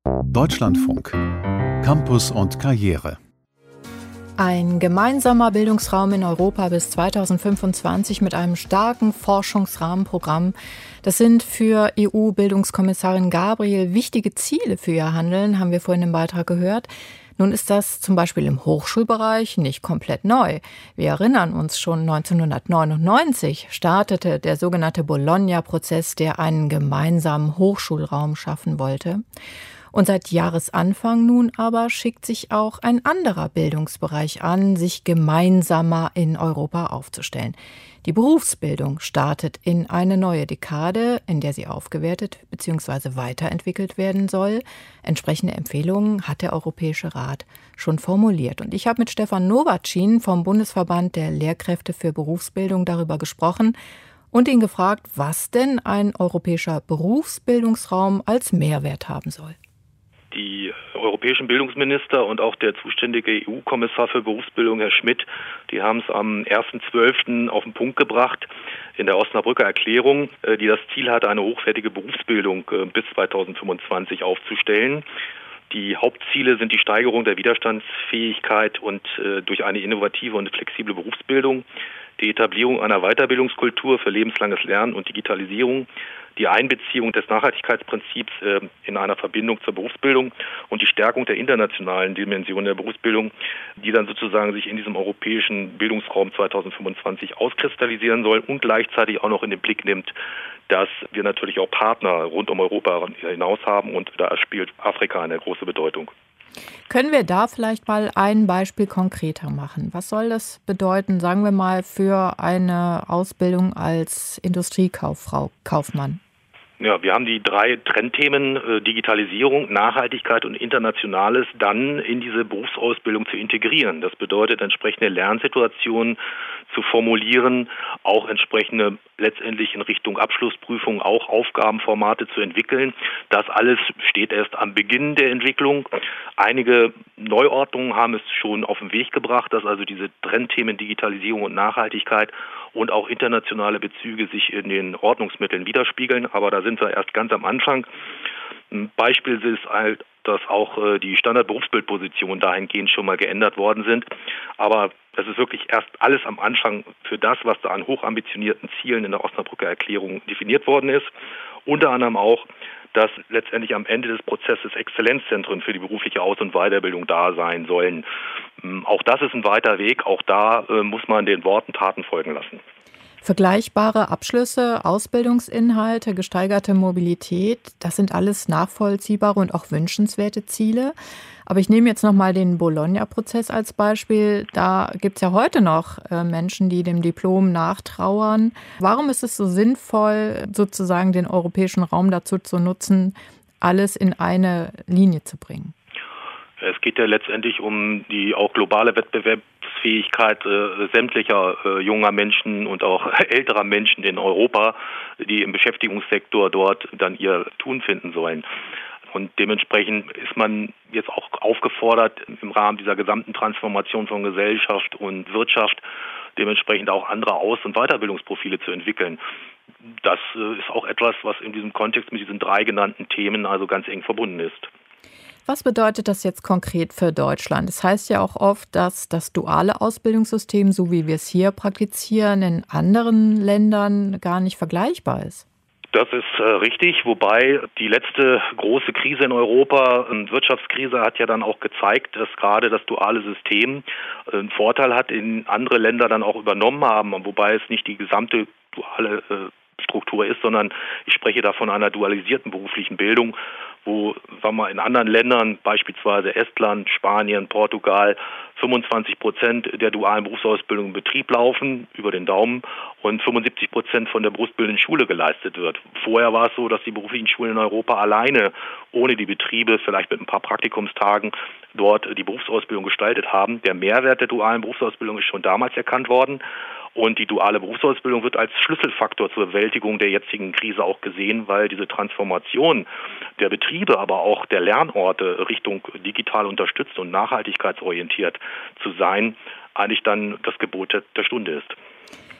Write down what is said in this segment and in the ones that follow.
Deutschlandfunk. Campus und Karriere. Ein gemeinsamer Bildungsraum in Europa bis 2025 mit einem starken Forschungsrahmenprogramm. Das sind für EU-Bildungskommissarin Gabriel wichtige Ziele für ihr Handeln, haben wir vorhin im Beitrag gehört. Nun ist das zum Beispiel im Hochschulbereich nicht komplett neu. Wir erinnern uns, schon 1999 startete der sogenannte Bologna-Prozess, der einen gemeinsamen Hochschulraum schaffen wollte. Und seit Jahresanfang nun aber schickt sich auch ein anderer Bildungsbereich an, sich gemeinsamer in Europa aufzustellen. Die Berufsbildung startet in eine neue Dekade, in der sie aufgewertet bzw. weiterentwickelt werden soll. Entsprechende Empfehlungen hat der Europäische Rat schon formuliert. Und ich habe mit Stefan Nowacin vom Bundesverband der Lehrkräfte für Berufsbildung darüber gesprochen und ihn gefragt, was denn ein europäischer Berufsbildungsraum als Mehrwert haben soll. Die europäischen Bildungsminister und auch der zuständige EU-Kommissar für Berufsbildung, Herr Schmidt, die haben es am 1.12. auf den Punkt gebracht in der Osnabrücker Erklärung, die das Ziel hatte, eine hochwertige Berufsbildung bis 2025 aufzustellen. Die Hauptziele sind die Steigerung der Widerstandsfähigkeit und durch eine innovative und flexible Berufsbildung, die Etablierung einer Weiterbildungskultur für lebenslanges Lernen und Digitalisierung, die Einbeziehung des Nachhaltigkeitsprinzips in einer Verbindung zur Berufsbildung und die Stärkung der internationalen Dimension der Berufsbildung, die dann sozusagen sich in diesem europäischen Bildungsraum 2025 auskristallisieren soll und gleichzeitig auch noch in den Blick nimmt, dass wir natürlich auch Partner rund um Europa hinaus haben und da spielt Afrika eine große Bedeutung. Können wir da vielleicht mal ein Beispiel konkreter machen? Was soll das bedeuten, sagen wir mal, für eine Ausbildung als Industriekauffrau, Kaufmann? Ja, wir haben die 3 Trendthemen Digitalisierung, Nachhaltigkeit und Internationales dann in diese Berufsausbildung zu integrieren. Das bedeutet, entsprechende Lernsituationen zu formulieren, auch entsprechende letztendlich in Richtung Abschlussprüfung auch Aufgabenformate zu entwickeln. Das alles steht erst am Beginn der Entwicklung. Einige Neuordnungen haben es schon auf den Weg gebracht, dass also diese Trendthemen Digitalisierung und Nachhaltigkeit und auch internationale Bezüge sich in den Ordnungsmitteln widerspiegeln. Aber da sind wir erst ganz am Anfang. Ein Beispiel ist halt, dass auch die Standardberufsbildpositionen dahingehend schon mal geändert worden sind. Aber das ist wirklich erst alles am Anfang für das, was da an hochambitionierten Zielen in der Osnabrücker Erklärung definiert worden ist. Unter anderem auch, dass letztendlich am Ende des Prozesses Exzellenzzentren für die berufliche Aus- und Weiterbildung da sein sollen. Auch das ist ein weiter Weg. Auch da muss man den Worten Taten folgen lassen. Vergleichbare Abschlüsse, Ausbildungsinhalte, gesteigerte Mobilität, das sind alles nachvollziehbare und auch wünschenswerte Ziele. Aber ich nehme jetzt nochmal den Bologna-Prozess als Beispiel. Da gibt es ja heute noch Menschen, die dem Diplom nachtrauern. Warum ist es so sinnvoll, sozusagen den europäischen Raum dazu zu nutzen, alles in eine Linie zu bringen? Es geht ja letztendlich um die auch globale Wettbewerbsfähigkeit sämtlicher junger Menschen und auch älterer Menschen in Europa, die im Beschäftigungssektor dort dann ihr Tun finden sollen. Und dementsprechend ist man jetzt auch aufgefordert, im Rahmen dieser gesamten Transformation von Gesellschaft und Wirtschaft dementsprechend auch andere Aus- und Weiterbildungsprofile zu entwickeln. Das ist auch etwas, was in diesem Kontext mit diesen 3 genannten Themen also ganz eng verbunden ist. Was bedeutet das jetzt konkret für Deutschland? Es heißt ja auch oft, dass das duale Ausbildungssystem, so wie wir es hier praktizieren, in anderen Ländern gar nicht vergleichbar ist. Das ist richtig, wobei die letzte große Krise in Europa, Wirtschaftskrise, hat ja dann auch gezeigt, dass gerade das duale System einen Vorteil hat, den andere Länder dann auch übernommen haben, wobei es nicht die gesamte duale Struktur ist, sondern ich spreche da von einer dualisierten beruflichen Bildung, wo, sagen wir, in anderen Ländern, beispielsweise Estland, Spanien, Portugal, 25% der dualen Berufsausbildung im Betrieb laufen, über den Daumen, und 75% von der berufsbildenden Schule geleistet wird. Vorher war es so, dass die beruflichen Schulen in Europa alleine, ohne die Betriebe, vielleicht mit ein paar Praktikumstagen, dort die Berufsausbildung gestaltet haben. Der Mehrwert der dualen Berufsausbildung ist schon damals erkannt worden. Und die duale Berufsausbildung wird als Schlüsselfaktor zur Bewältigung der jetzigen Krise auch gesehen, weil diese Transformation der Betriebe, aber auch der Lernorte Richtung digital unterstützt und nachhaltigkeitsorientiert zu sein, eigentlich dann das Gebot der Stunde ist.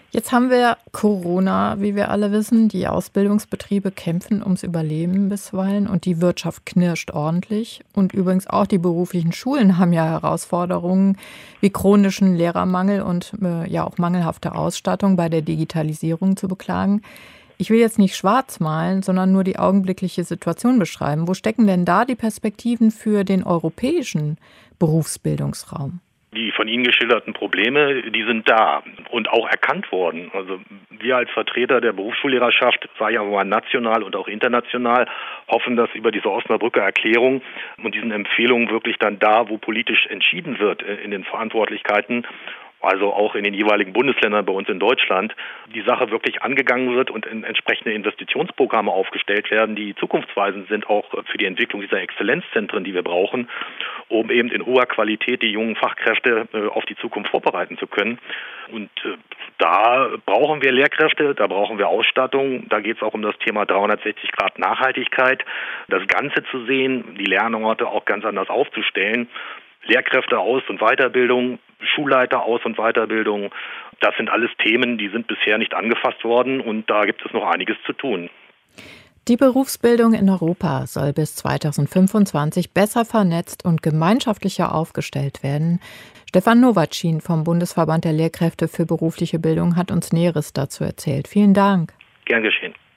Jetzt haben wir Corona, wie wir alle wissen. Die Ausbildungsbetriebe kämpfen ums Überleben bisweilen und die Wirtschaft knirscht ordentlich. Und übrigens auch die beruflichen Schulen haben ja Herausforderungen wie chronischen Lehrermangel und ja auch mangelhafte Ausstattung bei der Digitalisierung zu beklagen. Ich will jetzt nicht schwarz malen, sondern nur die augenblickliche Situation beschreiben. Wo stecken denn da die Perspektiven für den europäischen Berufsbildungsraum? Die von Ihnen geschilderten Probleme, die sind da und auch erkannt worden. Also wir als Vertreter der Berufsschullehrerschaft, sei ja mal national und auch international, hoffen, dass über diese Osnabrücker Erklärung und diesen Empfehlungen wirklich dann da, wo politisch entschieden wird in den Verantwortlichkeiten, also auch in den jeweiligen Bundesländern bei uns in Deutschland, die Sache wirklich angegangen wird und entsprechende Investitionsprogramme aufgestellt werden, die zukunftsweisend sind, auch für die Entwicklung dieser Exzellenzzentren, die wir brauchen, um eben in hoher Qualität die jungen Fachkräfte auf die Zukunft vorbereiten zu können. Und da brauchen wir Lehrkräfte, da brauchen wir Ausstattung, da geht es auch um das Thema 360 Grad Nachhaltigkeit, das Ganze zu sehen, die Lernorte auch ganz anders aufzustellen. Lehrkräfte Aus- und Weiterbildung, Schulleiter Aus- und Weiterbildung, das sind alles Themen, die sind bisher nicht angefasst worden und da gibt es noch einiges zu tun. Die Berufsbildung in Europa soll bis 2025 besser vernetzt und gemeinschaftlicher aufgestellt werden. Stefan Nowatschin vom Bundesverband der Lehrkräfte für berufliche Bildung hat uns Näheres dazu erzählt. Vielen Dank. Gern geschehen.